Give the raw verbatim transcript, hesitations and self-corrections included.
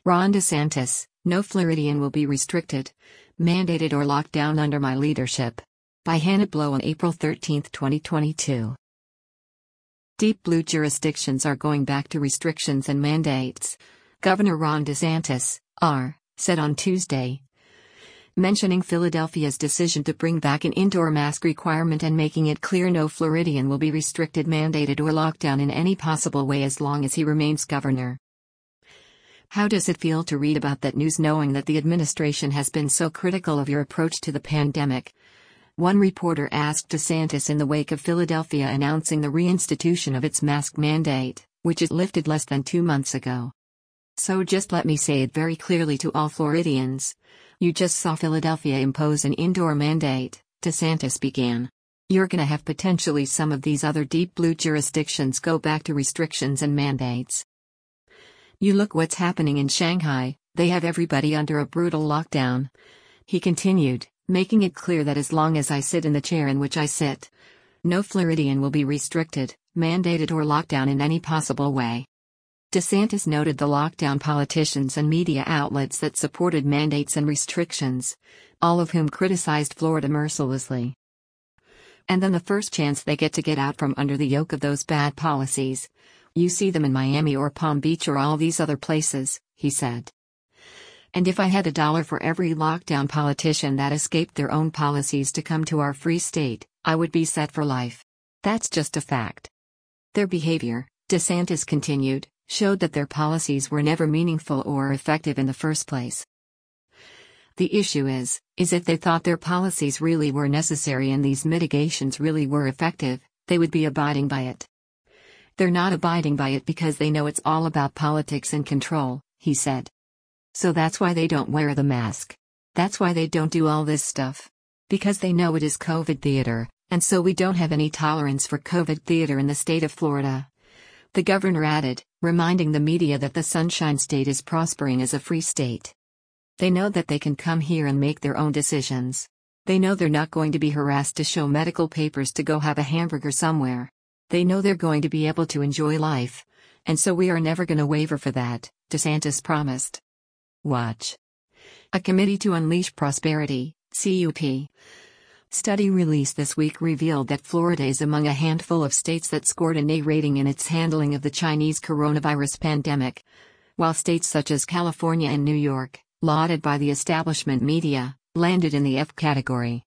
Ron DeSantis, no Floridian will be restricted, mandated or locked down under my leadership. By Hannah Blow on April thirteenth, twenty twenty-two. Deep blue jurisdictions are going back to restrictions and mandates, Governor Ron DeSantis, R., said on Tuesday, mentioning Philadelphia's decision to bring back an indoor mask requirement and making it clear no Floridian will be restricted, mandated or locked down in any possible way as long as he remains governor. How does it feel to read about that news knowing that the administration has been so critical of your approach to the pandemic? One reporter asked DeSantis in the wake of Philadelphia announcing the reinstitution of its mask mandate, which is lifted less than two months ago. So just let me say it very clearly to all Floridians. You just saw Philadelphia impose an indoor mandate, DeSantis began. You're gonna have potentially some of these other deep blue jurisdictions go back to restrictions and mandates. You look what's happening in Shanghai, they have everybody under a brutal lockdown. He continued, making it clear that as long as I sit in the chair in which I sit, no Floridian will be restricted, mandated or locked down in any possible way. DeSantis noted the lockdown politicians and media outlets that supported mandates and restrictions, all of whom criticized Florida mercilessly. And then the first chance they get to get out from under the yoke of those bad policies, you see them in Miami or Palm Beach or all these other places, he said. And if I had a dollar for every lockdown politician that escaped their own policies to come to our free state, I would be set for life. That's just a fact. Their behavior, DeSantis continued, showed that their policies were never meaningful or effective in the first place. The issue is, is if they thought their policies really were necessary and these mitigations really were effective, they would be abiding by it. They're not abiding by it because they know it's all about politics and control, he said. So that's why they don't wear the mask. That's why they don't do all this stuff. Because they know it is COVID theater, and so we don't have any tolerance for COVID theater in the state of Florida. The governor added, reminding the media that the Sunshine State is prospering as a free state. They know that they can come here and make their own decisions. They know they're not going to be harassed to show medical papers to go have a hamburger somewhere. They know they're going to be able to enjoy life. And so we are never going to waver for that, DeSantis promised. Watch. A Committee to Unleash Prosperity, C U P, study released this week revealed that Florida is among a handful of states that scored an A rating in its handling of the Chinese coronavirus pandemic, while states such as California and New York, lauded by the establishment media, landed in the F category.